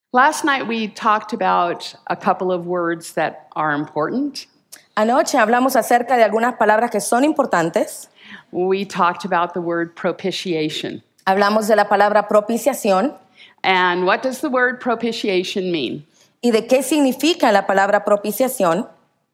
Last night we talked about a couple of words that are important. Anoche hablamos acerca de algunas palabras que son importantes. We talked about the word propitiation. Hablamos de la palabra propiciación. And what does the word propitiation mean? ¿Y de qué significa la palabra propiciación?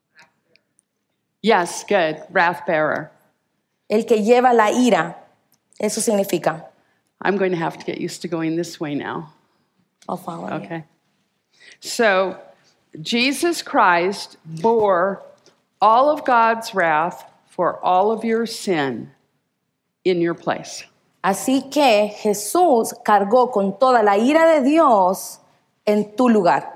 Yes, good. Wrath bearer. El que lleva la ira. Eso significa. I'm going to have to get used to going this way now. I'll follow you. Okay. So, Jesus Christ bore all of God's wrath for all of your sin in your place. Así que Jesús cargó con toda la ira de Dios en tu lugar.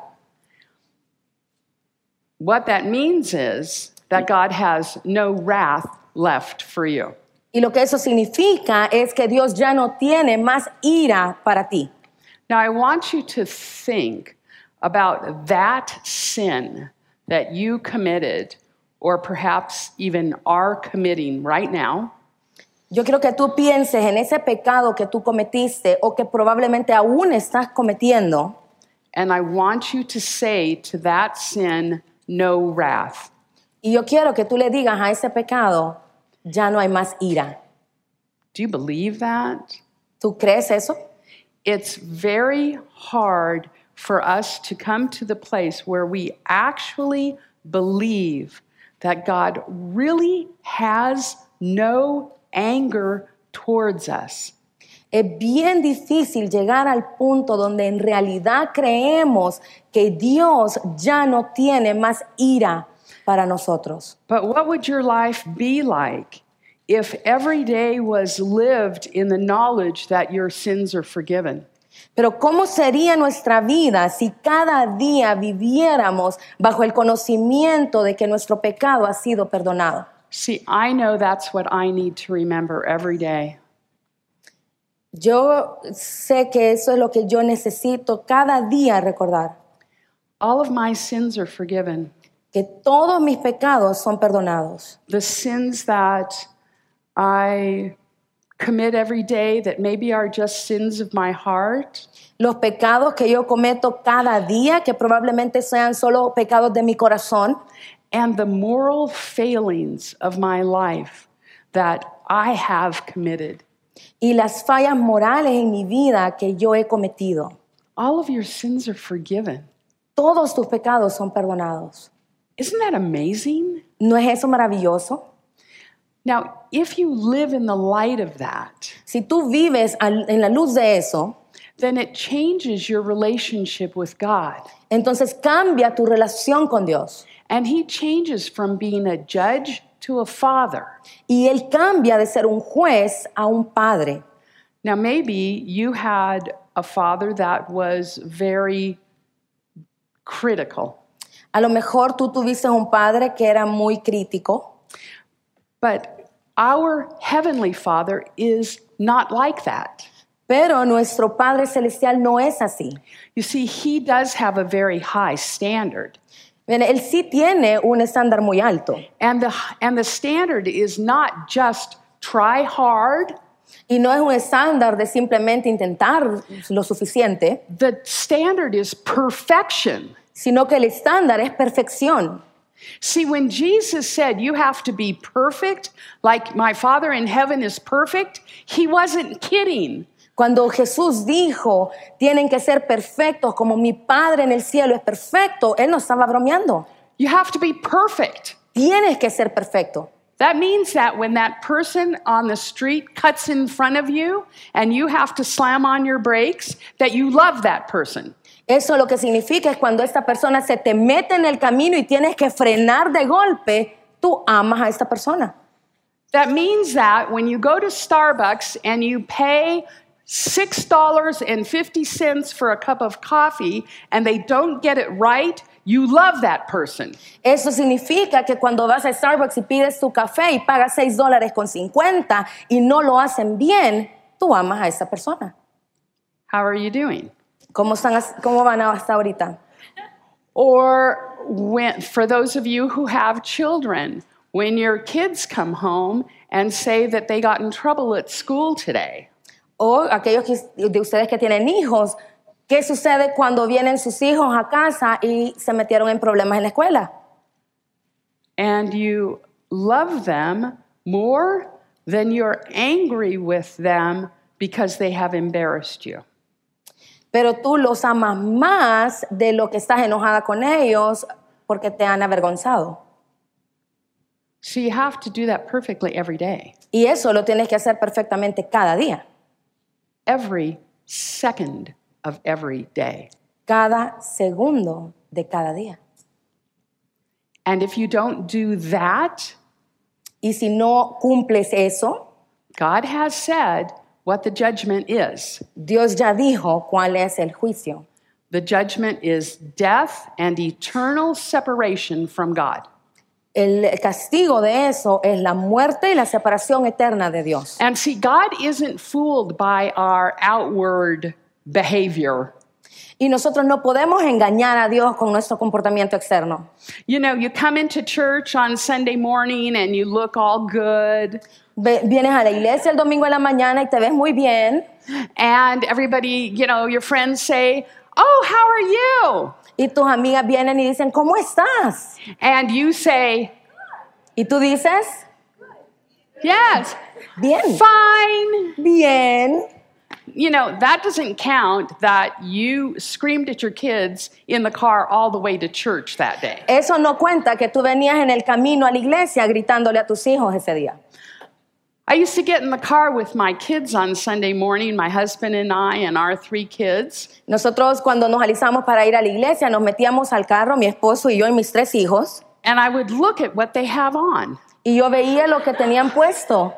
What that means is that God has no wrath left for you. Y lo que eso significa es que Dios ya no tiene más ira para ti. Now, I want you to think about that sin that you committed, or perhaps even are committing right now. Yo quiero que tú pienses en ese pecado que tú cometiste o que probablemente aún estás cometiendo. And I want you to say to that sin, no wrath. Y yo quiero que tú le digas a ese pecado, ya no hay más ira. Do you believe that? ¿Tú crees eso? It's very hard for us to come to the place where we actually believe that God really has no anger towards us. Es bien difícil llegar al punto donde en realidad creemos que Dios ya no tiene más ira para nosotros. But what would your life be like if every day was lived in the knowledge that your sins are forgiven? Pero ¿cómo sería nuestra vida si cada día viviéramos bajo el conocimiento de que nuestro pecado ha sido perdonado? See, I know that's what I need to remember every day. Yo sé que eso es lo que yo necesito cada día recordar. All of my sins are forgiven. Que todos mis pecados son perdonados. The sins that I commit every day that maybe are just sins of my heart, Los pecados que yo cometo cada día, que probablemente sean solo pecados de mi corazón, and the moral failings of my life that I have committed. y las fallas morales en mi vida que yo he cometido. All of your sins are forgiven. Todos tus pecados son perdonados. Isn't that amazing? ¿No es eso maravilloso? Now, if you live in the light of that, Si tú vives en la luz de eso, then it changes your relationship with God. entonces cambia tu relación con Dios. And He changes from being a judge to a father. Y Él cambia de ser un juez a un padre. Now, maybe you had a father that was very critical, A lo mejor tú tuviste un padre que era muy crítico, but our Heavenly Father is not like that. pero nuestro Padre Celestial no es así. You see, He does have a very high standard. Bien, Él sí tiene un estándar muy alto. And the standard is not just try hard. Y no es un estándar de simplemente intentar lo suficiente, The standard is perfection. sino que el estándar es perfección. See, when Jesus said, you have to be perfect, like my Father in heaven is perfect, He wasn't kidding. Cuando Jesús dijo, tienen que ser perfectos como mi Padre en el cielo es perfecto, Él no estaba bromeando. You have to be perfect. Tienes que ser perfecto. That means that when that person on the street cuts in front of you and you have to slam on your brakes, that you love that person. Eso lo que significa es cuando esta persona se te mete en el camino y tienes que frenar de golpe, tú amas a esta persona. That means that when you go to Starbucks and you pay $6.50 for a cup of coffee and they don't get it right, you love that person. Eso significa que cuando vas a Starbucks y pides tu café y pagas $6.50 y no lo hacen bien, tú amas a esa persona. How are you doing? ¿Cómo van hasta ahorita? Or for those of you who have children, when your kids come home and say that they got in trouble at school today. O aquellos de ustedes que tienen hijos, ¿Qué sucede cuando vienen sus hijos a casa y se metieron en problemas en la escuela? And you love them more than you're angry with them because they have embarrassed you. Pero tú los amas más de lo que estás enojada con ellos porque te han avergonzado. So you have to do that perfectly every day, Y eso lo tienes que hacer perfectamente cada día, every second of every day. cada segundo de cada día. And if you don't do that, Y si no cumples eso, God has said what the judgment is. Dios ya dijo cuál es el juicio. The judgment is death and eternal separation from God. El castigo de eso es la muerte y la separación eterna de Dios. And see, God isn't fooled by our outward behavior. Y nosotros no podemos engañar a Dios con nuestro comportamiento externo. You know, you come into church on Sunday morning and you look all good, Vienes a la iglesia el domingo en la mañana y te ves muy bien. and everybody, you know, your friends say, "Oh, how are you?" Y tus amigas vienen y dicen, ¿cómo estás? And you say, Y tú dices, "Yes, bien, fine." bien. You know, that doesn't count that you screamed at your kids in the car all the way to church that day. Eso no cuenta que tú venías en el camino a la iglesia gritándole a tus hijos ese día. I used to get in the car with my kids on Sunday morning, my husband and I and our 3 kids. Nosotros cuando nos alisamos para ir a la iglesia nos metíamos al carro, mi esposo y yo y mis 3 hijos, And I would look at what they have on. y yo veía lo que tenían puesto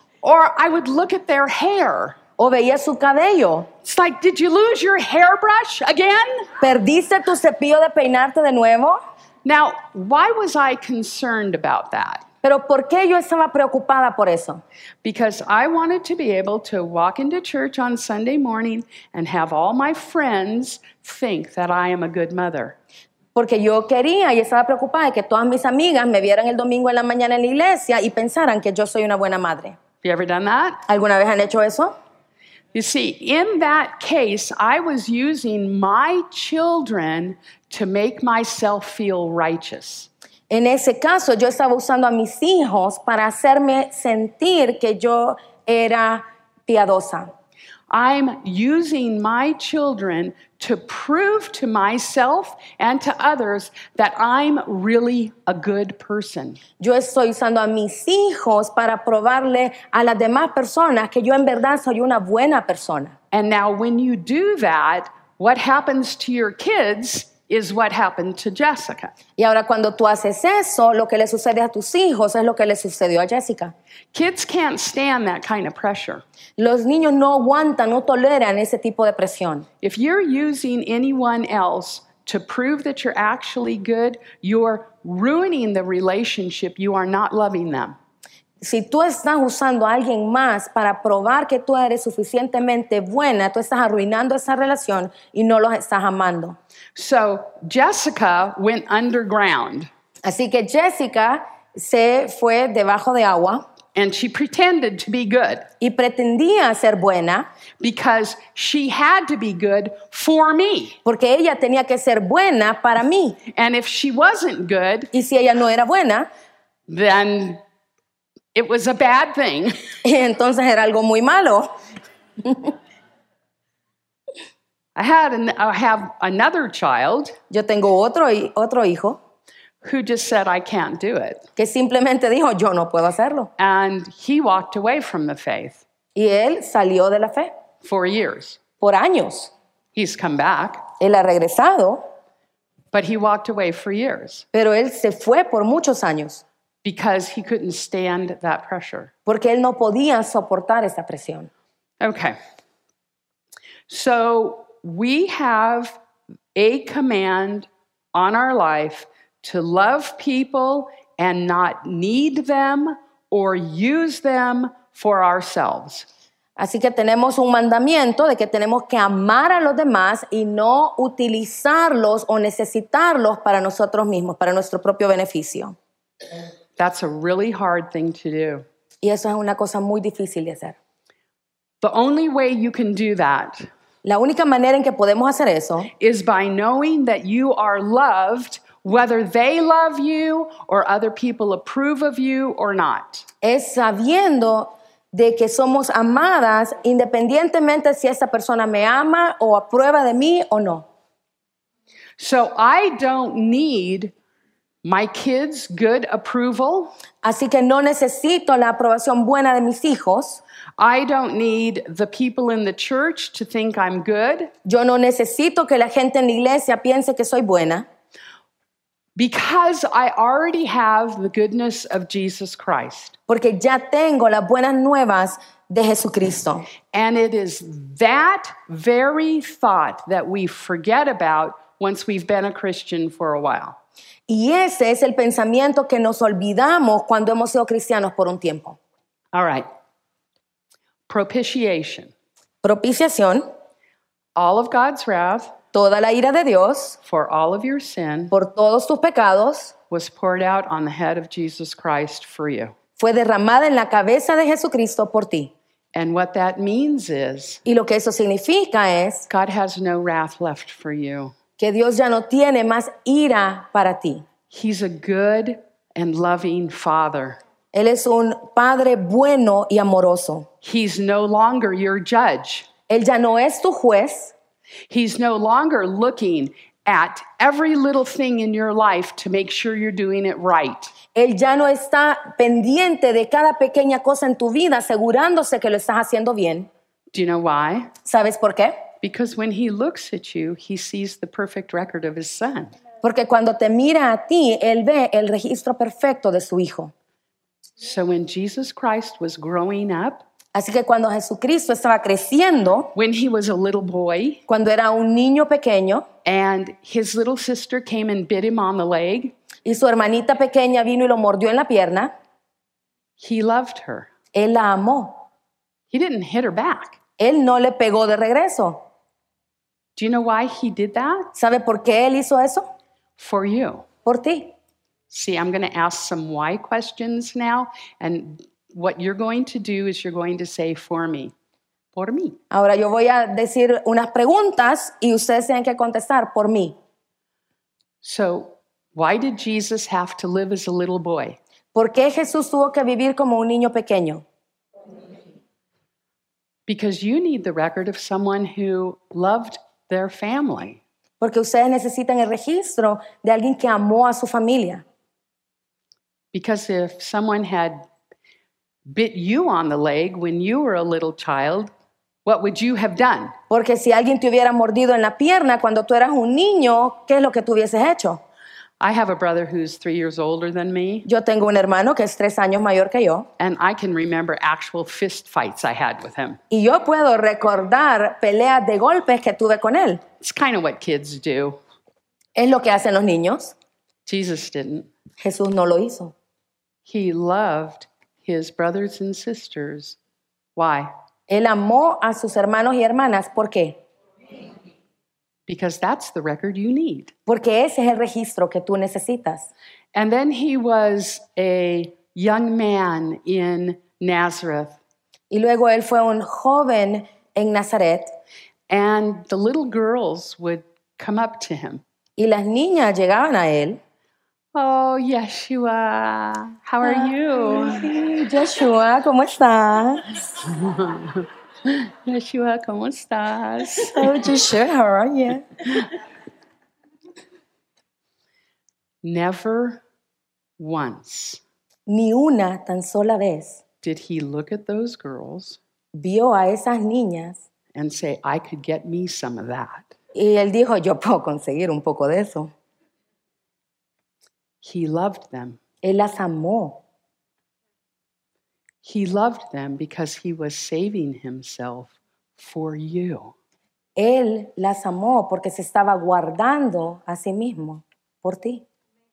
Or I would look at their hair. o veía su cabello. It's like, did you lose your hairbrush again? ¿Perdiste tu cepillo de peinarte de nuevo? Now, why was I concerned about that? Pero ¿por qué yo estaba preocupada por eso? Because I wanted to be able to walk into church on Sunday morning and have all my friends think that I am a good mother. Porque yo quería y estaba preocupada de que todas mis amigas me vieran el domingo en la mañana en la iglesia y pensaran que yo soy una buena madre. Have you ever done that? ¿Alguna vez han hecho eso? You see, in that case, I was using my children to make myself feel righteous. En ese caso, yo estaba usando a mis hijos para hacerme sentir que yo era piadosa. I'm using my children to prove to myself and to others that I'm really a good person. Yo estoy usando a mis hijos para probarle a las demás personas que yo en verdad soy una buena persona. And now, when you do that, what happens to your kids is what happened to Jessica. Y ahora cuando tú haces eso, lo que le sucede a tus hijos es lo que le sucedió a Jessica. Kids can't stand that kind of pressure. Los niños no aguantan, no toleran ese tipo de presión. If you're using anyone else to prove that you're actually good, you're ruining the relationship. You are not loving them. Si tú estás usando a alguien más para probar que tú eres suficientemente buena, tú estás arruinando esa relación y no los estás amando. So Jessica went underground Así que Jessica se fue debajo de agua and she pretended to be good y pretendía ser buena because she had to be good for me. porque ella tenía que ser buena para mí. And if she wasn't good, Y si ella no era buena, then it was a bad thing. entonces era algo muy malo. I have another child Yo tengo otro hijo who just said, I can't do it. que simplemente dijo, yo no puedo hacerlo. And he walked away from the faith Y él salió de la fe for years. por años. He's come back, Él ha regresado, but he walked away for years pero él se fue por muchos años because he couldn't stand that pressure. porque él no podía soportar esa presión. Okay. So we have a command on our life to love people and not need them or use them for ourselves. Así que tenemos un mandamiento de que tenemos que amar a los demás y no utilizarlos o necesitarlos para nosotros mismos, para nuestro propio beneficio. That's a really hard thing to do. Y eso es una cosa muy difícil de hacer. The only way you can do that La única manera en que podemos hacer eso is by knowing that you are loved, whether they love you or other people approve of you or not. es sabiendo de que somos amadas independientemente si esa persona me ama o aprueba de mí o no. So I don't need my kids' good approval. Así que no necesito la aprobación buena de mis hijos. I don't need the people in the church to think I'm good, Yo no necesito que la gente en la iglesia piense que soy buena, because I already have the goodness of Jesus Christ. porque ya tengo las buenas nuevas de Jesucristo. And it is that very thought that we forget about once we've been a Christian for a while. Y ese es el pensamiento que nos olvidamos cuando hemos sido cristianos por un tiempo. All right. Propitiation. Propiciación, All of God's wrath toda la ira de Dios for all of your sin por todos tus pecados was poured out on the head of Jesus Christ for you. fue derramada en la cabeza de Jesucristo por ti. And what that means is Y lo que eso significa es God has no wrath left for you. que Dios ya no tiene más ira para ti. He's a good and loving Father. Él es un Padre bueno y amoroso. He's no longer your judge. Él ya no es tu juez. He's no longer looking at every little thing in your life to make sure you're doing it right. Él ya no está pendiente de cada pequeña cosa en tu vida, asegurándose que lo estás haciendo bien. Do you know why? ¿Sabes por qué? Because when he looks at you, he sees the perfect record of his son. Porque cuando te mira a ti, Él ve el registro perfecto de su Hijo. So when Jesus Christ was growing up, Así que cuando Jesucristo estaba creciendo, when he was a little boy, cuando era un niño pequeño, and his little sister came and bit him on the leg, y su hermanita pequeña vino y lo mordió en la pierna, he loved her. Él la amó. He didn't hit her back. Él no le pegó de regreso. Do you know why he did that? ¿Sabe por qué Él hizo eso? For you. Por ti. See, I'm going to ask some why questions now, and what you're going to do is you're going to say, for me. Por mí. Ahora yo voy a decir unas preguntas y ustedes tienen que contestar por mí. So, why did Jesus have to live as a little boy? ¿Por qué Jesús tuvo que vivir como un niño pequeño? Because you need the record of someone who loved their family. Porque ustedes necesitan el registro de alguien que amó a su familia. Because if someone had bit you on the leg when you were a little child, what would you have done? Porque si alguien te hubiera mordido en la pierna cuando tú eras un niño, ¿qué es lo que tú hubieses hecho? I have a brother who's 3 years older than me, Yo tengo un hermano que es 3 años mayor que yo and I can remember actual fist fights I had with him. y yo puedo recordar peleas de golpes que tuve con él. It's kind of what kids do. Es lo que hacen los niños. Jesus didn't. Jesús no lo hizo. He loved his brothers and sisters. Why? Él amó a sus hermanos y hermanas. ¿Por qué? Because that's the record you need. Porque ese es el registro que tú necesitas. And then he was a young man in Nazareth, Y luego él fue un joven en Nazaret and the little girls would come up to him. y las niñas llegaban a él. Oh, Yeshua, how are you? Joshua, ¿cómo estás? Yeshua, ¿cómo estás? Oh, Joshua, how are you? Never once Ni una tan sola vez did he look at those girls vio a esas niñas and say, I could get me some of that. y él dijo, yo puedo conseguir un poco de eso. He loved them. Él las amó. He loved them because he was saving himself for you. Él las amó porque se estaba guardando a sí mismo por ti.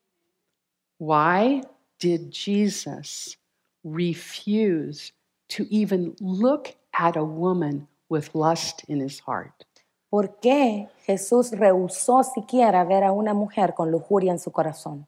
Why did Jesus refuse to even look at a woman with lust in his heart? ¿Por qué Jesús rehusó siquiera ver a una mujer con lujuria en su corazón?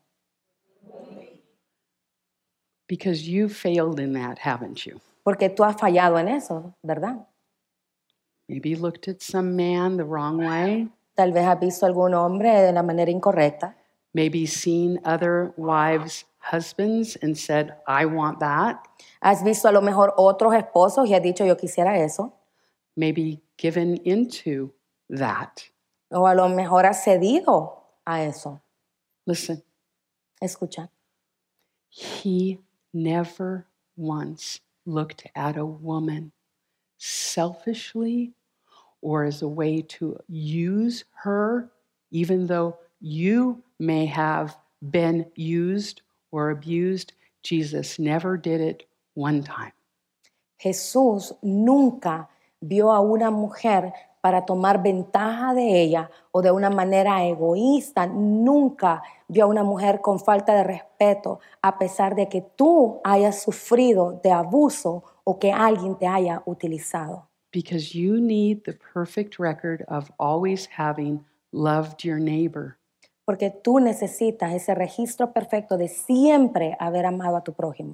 Because you failed in that, haven't you? Porque tú has fallado en eso, ¿verdad? Maybe looked at some man the wrong way. Tal vez has visto algún hombre de la manera incorrecta. Maybe seen other wives' husbands and said, I want that. Has visto a lo mejor otros esposos y has dicho, yo quisiera eso. Maybe given into that. O a lo mejor has cedido a eso. Listen, Escucha. he never once looked at a woman selfishly or as a way to use her, even though you may have been used or abused. Jesus never did it one time. Jesús nunca vio a una mujer para tomar ventaja de ella o de una manera egoísta. Nunca vio a una mujer con falta de respeto, a pesar de que tú hayas sufrido de abuso o que alguien te haya utilizado. Because you need the perfect record of always having loved your neighbor. Porque tú necesitas ese registro perfecto de siempre haber amado a tu prójimo.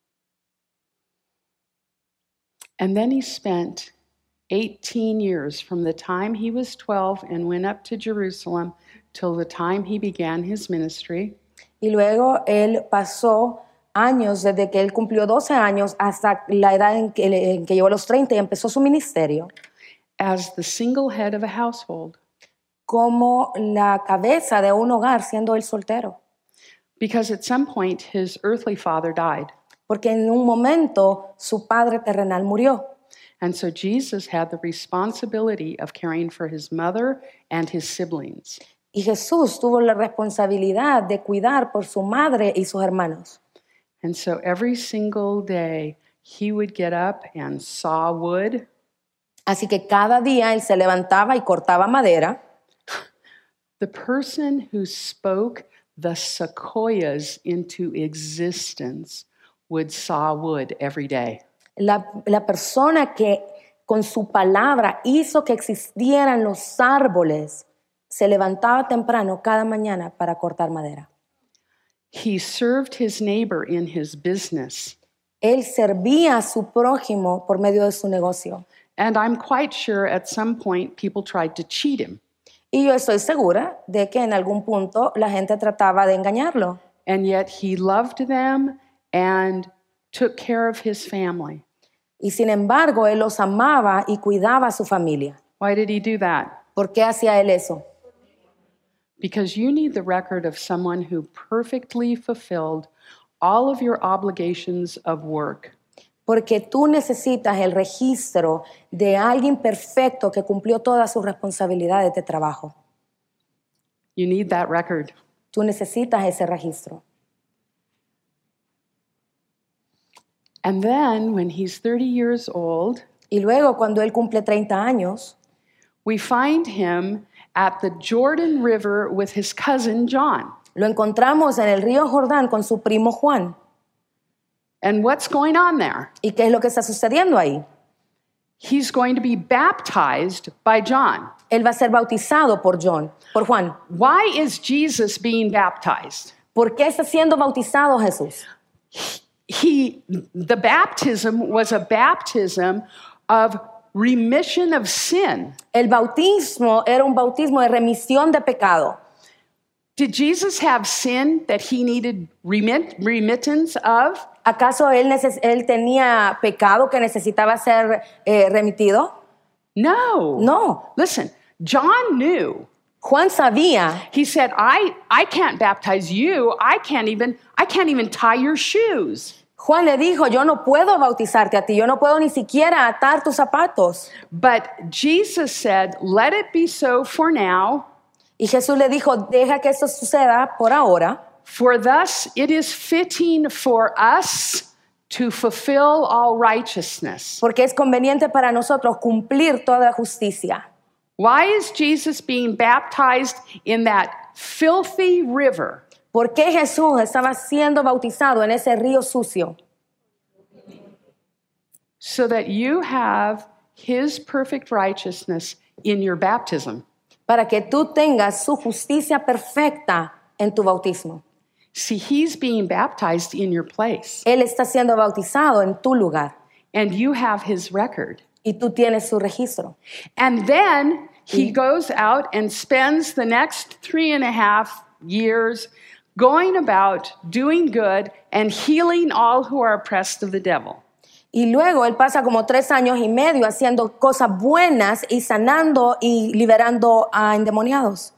And then he spent 18 years from the time he was 12 and went up to Jerusalem till the time he began his ministry. Y luego él pasó años desde que él cumplió 12 años hasta la edad en que llegó a los 30 y empezó su ministerio As the single head of a household. como la cabeza de un hogar siendo él soltero. Because at some point his earthly father died. Porque en un momento su padre terrenal murió. And so Jesus had the responsibility of caring for his mother and his siblings. Y Jesús tuvo la responsabilidad de cuidar por su madre y sus hermanos. And so every single day he would get up and saw wood. Así que cada día él se levantaba y cortaba madera. The person who spoke the sequoias into existence would saw wood every day. La persona que con su palabra hizo que existieran los árboles se levantaba temprano cada mañana para cortar madera. He served his neighbor in his business. Él servía a su prójimo por medio de su negocio. And I'm quite sure at some point people tried to cheat him. Y yo estoy segura de que en algún punto la gente trataba de engañarlo. And yet he loved them and took care of his family. Y sin embargo, él los amaba y cuidaba a su familia. Why did he do that? ¿Por qué hacía él eso? Because you need the record of someone who perfectly fulfilled all of your obligations of work. Porque tú necesitas el registro de alguien perfecto que cumplió todas sus responsabilidades de trabajo. You need that record. Tú necesitas ese registro. And then when he's 30 years old, Y luego, cuando él cumple 30 años, we find him at the Jordan River with his cousin John. lo encontramos en el río Jordán con su primo Juan. And what's going on there? ¿Y qué es lo que está sucediendo ahí? He's going to be baptized by John. Él va a ser bautizado por Juan. Why is Jesus being baptized? ¿Por qué está siendo bautizado Jesús? The baptism was a baptism of remission of sin. El bautismo era un bautismo de remisión de pecado. Did Jesus have sin that he needed remittance of? ¿Acaso él tenía pecado que necesitaba ser remitido? No. No. Listen, John knew. Juan sabía. He said, I can't baptize you. I can't even tie your shoes. Juan le dijo, yo no puedo bautizarte a ti, yo no puedo ni siquiera atar tus zapatos. But Jesus said, let it be so for now. Y Jesús le dijo, deja que eso suceda por ahora. For thus it is fitting for us to fulfill all righteousness. Porque es conveniente para nosotros cumplir toda justicia. Why is Jesus being baptized in that filthy river? ¿Por qué Jesús estaba siendo bautizado en ese río sucio? So that you have his perfect righteousness in your baptism. Para que tú tengas su justicia perfecta en tu bautismo. See, he's being baptized in your place. Él está siendo bautizado en tu lugar. And you have his record. Y tú tienes su registro. And then he goes out and spends the next 3.5 years going about doing good and healing all who are oppressed of the devil. Y luego él pasa como 3 años y medio haciendo cosas buenas y sanando y liberando a endemoniados.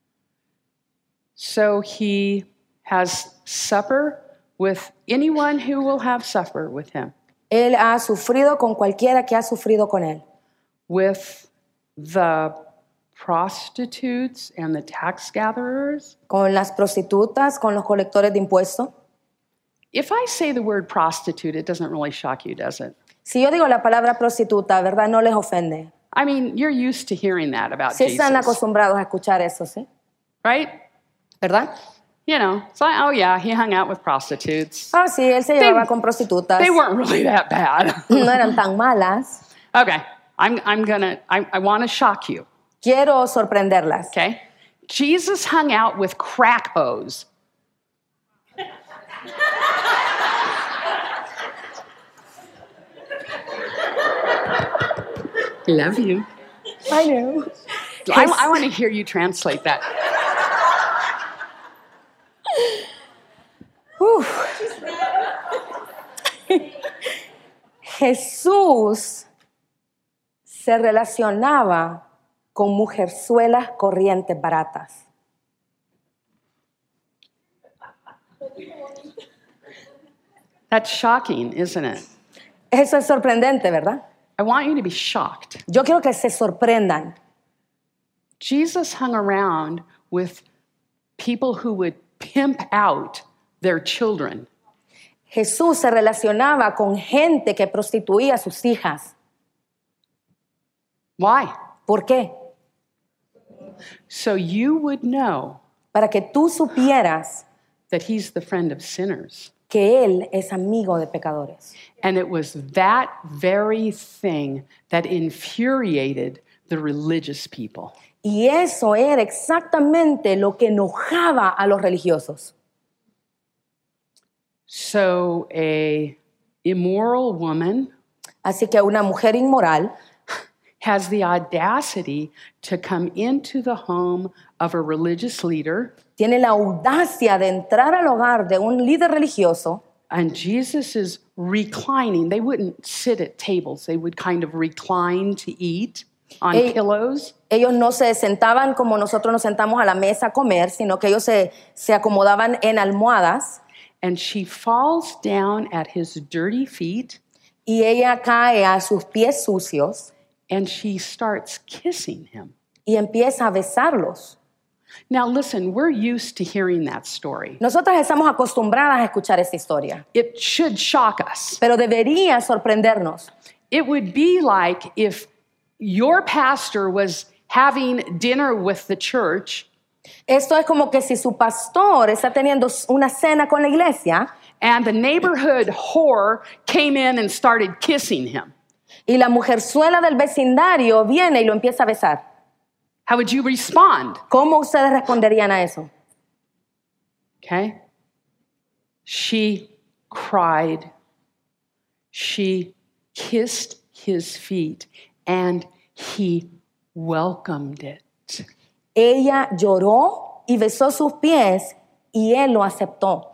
So he has supper with anyone who will have supper with him, Él ha sufrido con cualquiera que ha sufrido con él. with the prostitutes and the tax gatherers. Con las prostitutas, con los colectores de impuestos. If I say the word prostitute, it doesn't really shock you, does it? Si yo digo la palabra prostituta, ¿verdad? No les ofende. I mean, you're used to hearing that about Sí están Jesus, acostumbrados a escuchar eso, ¿sí? right? ¿Verdad? You know, it's like, oh yeah, he hung out with prostitutes. Ah, sí, él se llevaba con prostitutas. They weren't really that bad. No eran tan malas. Okay, I want to shock you, Quiero sorprenderlas. okay? Jesus hung out with crack hoes. Love you. I know. I want to hear you translate that. Jesús se relacionaba con mujerzuelas corrientes baratas. That's shocking, isn't it? Eso es sorprendente, ¿verdad? I want you to be shocked. Yo quiero que se sorprendan. Jesus hung around with people who would pimp out their children. Jesús se relacionaba con gente que prostituía a sus hijas. Why? ¿Por qué? So you would know Para que tú supieras that he's the friend of sinners. que Él es amigo de pecadores. And it was that very thing that infuriated the religious people. Y eso era exactamente lo que enojaba a los religiosos. So a immoral woman Así que una mujer inmoral has the audacity to come into the home of a religious leader, tiene la audacia de entrar al hogar de un líder religioso and Jesus is reclining. They wouldn't sit at tables, they would kind of recline to eat on pillows. Ellos no se sentaban como nosotros nos sentamos a la mesa a comer, sino que ellos se acomodaban en almohadas. And she falls down at his dirty feet Y ella cae a sus pies sucios and she starts kissing him. y empieza a besarlos. Now, listen, we're used to hearing that story. Nosotras estamos acostumbradas a escuchar esta historia, It should shock us. pero debería sorprendernos. It would be like if your pastor was having dinner with the church Esto es como que si su pastor está teniendo una cena con la iglesia and the neighborhood whore came in and started kissing him. y la mujerzuela del vecindario viene y lo empieza a besar. How would you respond? ¿Cómo ustedes responderían a eso? Okay? She cried. She kissed his feet and he welcomed it. Ella lloró y besó sus pies y él lo aceptó.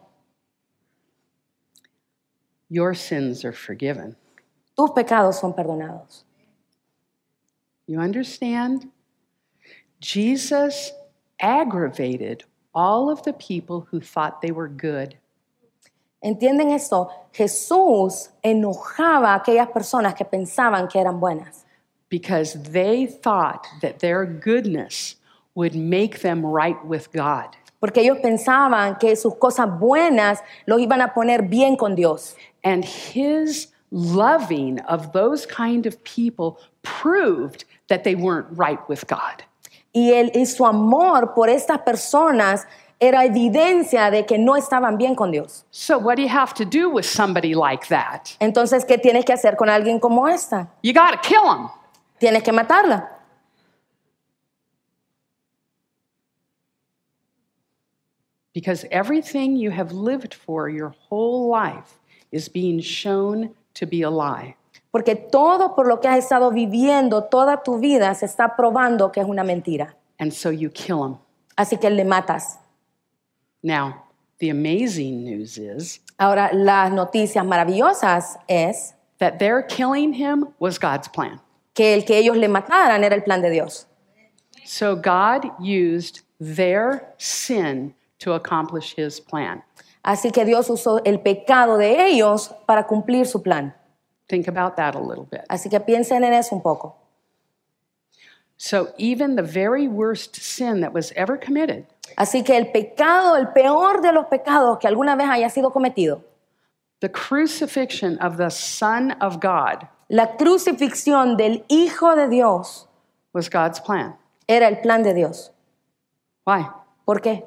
Your sins are forgiven. Tus pecados son perdonados. You understand? Jesus aggravated all of the people who thought they were good. ¿Entienden esto? Jesús enojaba a aquellas personas que pensaban que eran buenas, Because they thought that their goodness would make them right with God. porque ellos pensaban que sus cosas buenas los iban a poner bien con Dios. And his loving of those kind of people proved that they weren't right with God. Y su amor por estas personas era evidencia de que no estaban bien con Dios. So what do you have to do with somebody like that? Entonces, ¿qué tienes que hacer con alguien como esta? You got to kill them. Tienes que matarla. Because everything you have lived for your whole life is being shown to be a lie. Porque todo por lo que has estado viviendo toda tu vida se está probando que es una mentira. And so you kill him. Así que le matas. Now, the amazing news is Ahora, las noticias maravillosas es that their killing him was God's plan. que el que ellos le mataran era el plan de Dios. So God used their sin to accomplish his plan. Así que Dios usó el pecado de ellos para cumplir su plan. Think about that a little bit. Así que piensen en eso un poco. So even the very worst sin that was ever committed Así que el pecado, el peor de los pecados que alguna vez haya sido cometido, the crucifixion of the Son of God la crucifixión del Hijo de Dios, was God's plan. era el plan de Dios. Why? ¿Por qué?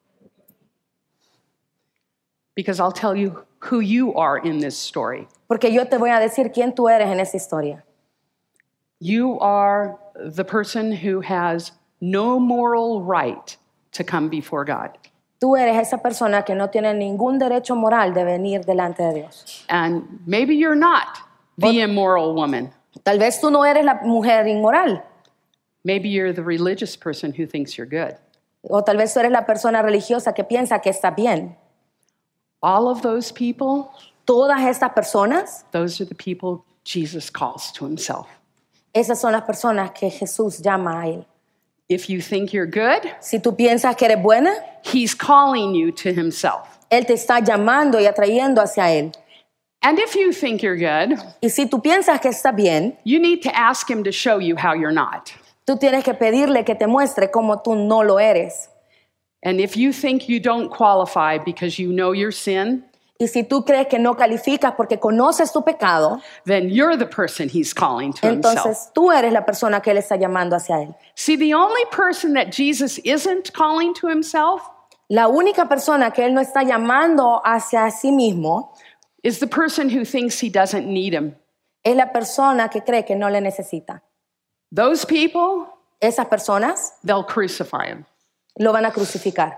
Because I'll tell you who you are in this story. Porque yo te voy a decir quién tú eres en esa historia. You are the person who has no moral right to come before God. Tú eres esa persona que no tiene ningún derecho moral de venir delante de Dios. And maybe you're not the immoral woman. Tal vez tú no eres la mujer inmoral. Maybe you're the religious person who thinks you're good. O tal vez tú eres la persona religiosa que piensa que está bien. All of those people, Todas estas personas, those are the people Jesus calls to himself. esas son las personas que Jesús llama a él. If you think you're good, Si tú piensas que eres buena, he's calling you to himself. él te está llamando y atrayendo hacia él. And if you think you're good, Y si tú piensas que está bien, you need to ask him to show you how you're not. tú tienes que pedirle que te muestre cómo tú no lo eres. And if you think you don't qualify because you know your sin, Y si tú crees que no calificas porque conoces tu pecado, then you're the person he's calling to himself. entonces tú eres la persona que él está llamando hacia él. See, the only person that Jesus isn't calling to himself La única persona que él no está llamando hacia sí mismo is the person who thinks he doesn't need him. es la persona que cree que no le necesita. Those people, Esas personas they'll crucify him. lo van a crucificar.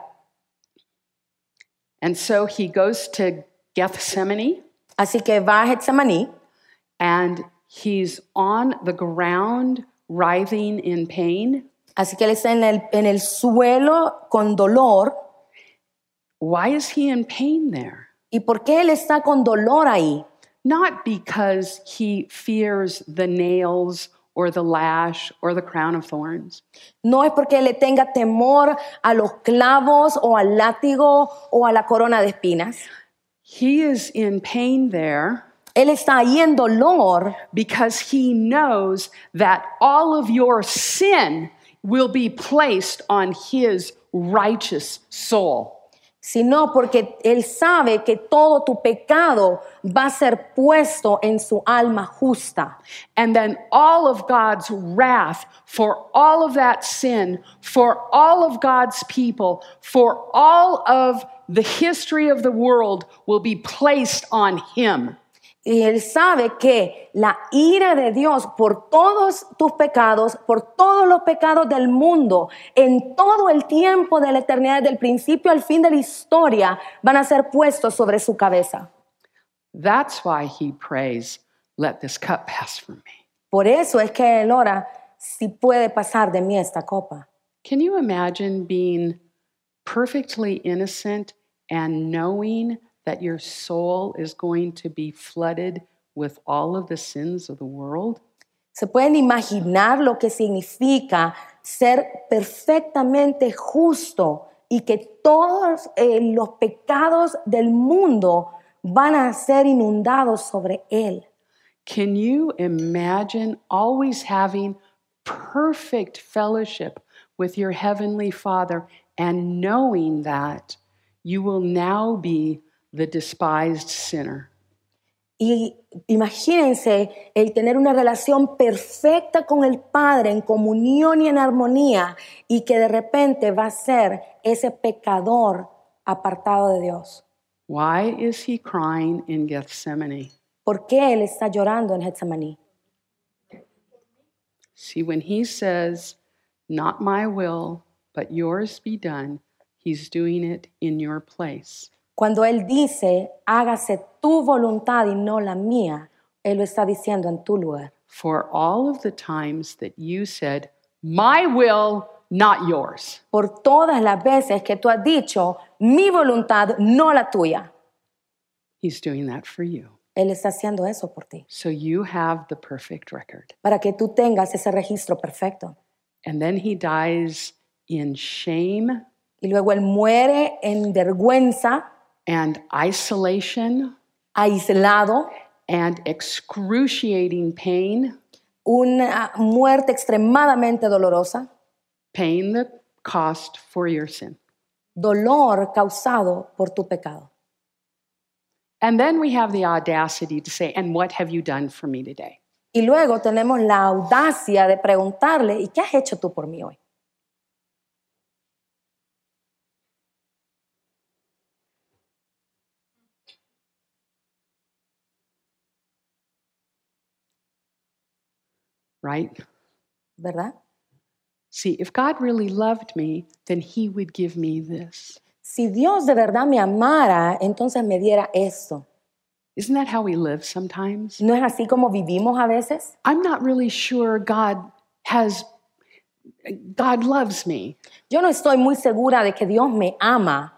And so he goes to Gethsemane, Así que va a Getsemaní and he's on the ground writhing in pain. así que él está en el suelo con dolor. Why is he in pain there? ¿Y por qué él está con dolor ahí? Not because he fears the nails or the lash or the crown of thorns. No es porque le tenga temor a los clavos o al látigo o a la corona de espinas. He is in pain there Él está ahí en dolor because he knows that all of your sin will be placed on his righteous soul. sino porque él sabe que todo tu pecado va a ser puesto en su alma justa. And then all of God's wrath for all of that sin, for all of God's people, for all of the history of the world will be placed on him. Y él sabe que la ira de Dios por todos tus pecados, por todos los pecados del mundo, en todo el tiempo de la eternidad, del principio al fin de la historia, van a ser puestos sobre su cabeza. That's why he prays, let this cup pass from me. Por eso es que él ora, si puede pasar de mí esta copa. Can you imagine being perfectly innocent and knowing that your soul is going to be flooded with all of the sins of the world? ¿Se pueden imaginar lo que significa ser perfectamente justo y que todos los pecados del mundo van a ser inundados sobre él? Can you imagine always having perfect fellowship with your Heavenly Father and knowing that you will now be the despised sinner? Y imagínense el tener una relación perfecta con el Padre, en comunión y en armonía, y que de repente va a ser ese pecador apartado de Dios. Why is he crying in Gethsemane? ¿Por qué él está llorando en Getsemaní? See, when he says, not my will, but yours be done, he's doing it in your place. Cuando él dice, hágase tu voluntad y no la mía, Él lo está diciendo en tu lugar. for all of the times that you said, my will, not yours. Por todas las veces que tú has dicho, mi voluntad, no la tuya. He's doing that for you. Él está haciendo eso por ti. So you have the perfect record. Para que tú tengas ese registro perfecto. And then he dies in shame Y luego Él muere en vergüenza, and isolation aislado, and excruciating pain, una muerte extremadamente dolorosa, paying the cost for your sin. dolor causado por tu pecado. And then we have the audacity to say, and what have you done for me today? Y luego tenemos la audacia de preguntarle, ¿y qué has hecho tú por mí hoy? Right? ¿Verdad? See, if God really loved me, then he would give me this. Si Dios de verdad me amara, entonces me diera esto. Isn't that how we live sometimes? ¿No es así como vivimos a veces? I'm not really sure God loves me. Yo no estoy muy segura de que Dios me ama.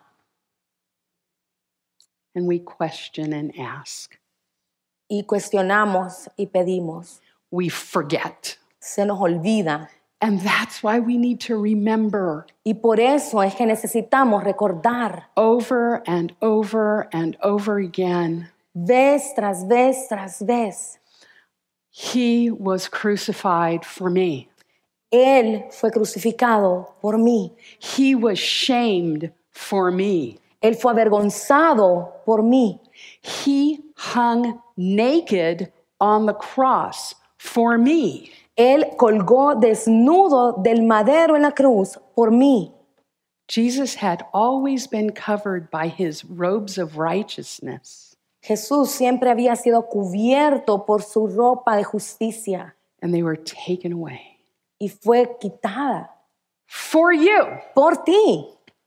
And we question and ask. Y cuestionamos y pedimos. We forget. Se nos olvida. And that's why we need to remember Y por eso es que necesitamos recordar over and over and over again. vez tras vez tras vez. He was crucified for me. Él fue crucificado por mí. He was shamed for me. Él fue avergonzado por mí. He hung naked on the cross for me. Él colgó desnudo del madero en la cruz por mí. Jesus had always been covered by his robes of righteousness, Jesús siempre había sido cubierto por su ropa de justicia and they were taken away y fue quitada for you. por ti.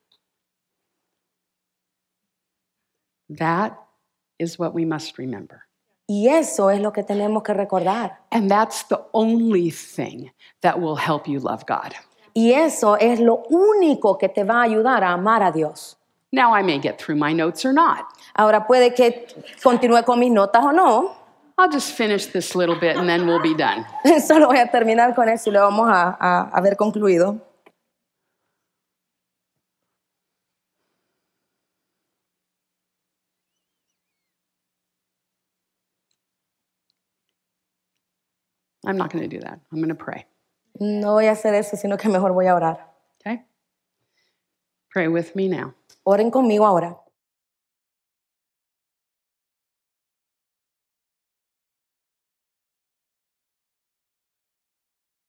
That is what we must remember. Y eso es lo que tenemos que recordar. And that's the only thing that will help you love God. Y eso es lo único que te va a ayudar a amar a Dios. Now, I may get through my notes or not. Ahora puede que continúe con mis notas o no. I'll just finish this little bit and then we'll be done. Solo voy a terminar con eso y lo vamos a haber concluido. I'm not going to do that. I'm going to pray. No voy a hacer eso, sino que mejor voy a orar. Okay? Pray with me now. Oren conmigo ahora.